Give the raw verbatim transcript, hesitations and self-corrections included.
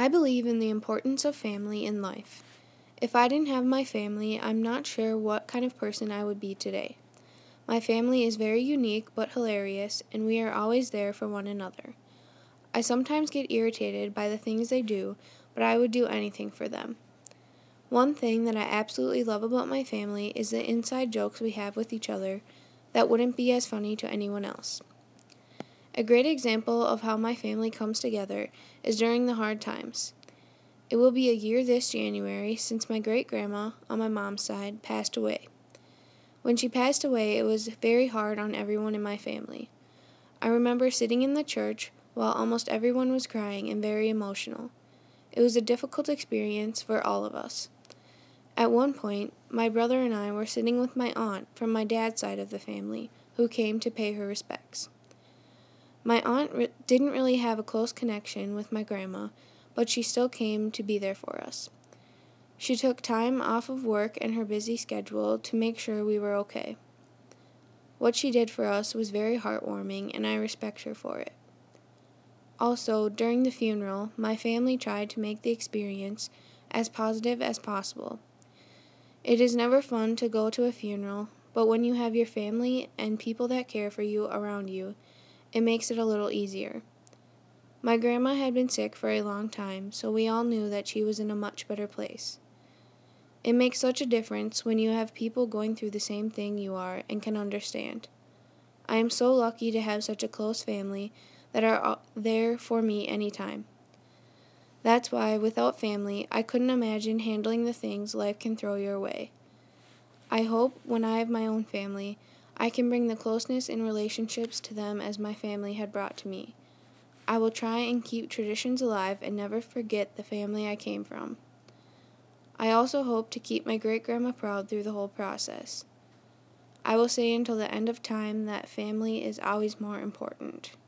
I believe in the importance of family in life. If I didn't have my family, I'm not sure what kind of person I would be today. My family is very unique but hilarious, and we are always there for one another. I sometimes get irritated by the things they do, but I would do anything for them. One thing that I absolutely love about my family is the inside jokes we have with each other that wouldn't be as funny to anyone else. A great example of how my family comes together is during the hard times. It will be a year this January since my great-grandma, on my mom's side, passed away. When she passed away, it was very hard on everyone in my family. I remember sitting in the church while almost everyone was crying and very emotional. It was a difficult experience for all of us. At one point, my brother and I were sitting with my aunt from my dad's side of the family, who came to pay her respects. My aunt re- didn't really have a close connection with my grandma, but she still came to be there for us. She took time off of work and her busy schedule to make sure we were okay. What she did for us was very heartwarming, and I respect her for it. Also, during the funeral, my family tried to make the experience as positive as possible. It is never fun to go to a funeral, but when you have your family and people that care for you around you, it makes it a little easier. My grandma had been sick for a long time, so we all knew that she was in a much better place. It makes such a difference when you have people going through the same thing you are and can understand. I am so lucky to have such a close family that are there for me anytime. That's why, without family, I couldn't imagine handling the things life can throw your way. I hope when I have my own family, I can bring the closeness in relationships to them as my family had brought to me. I will try and keep traditions alive and never forget the family I came from. I also hope to keep my great-grandma proud through the whole process. I will say until the end of time that family is always more important.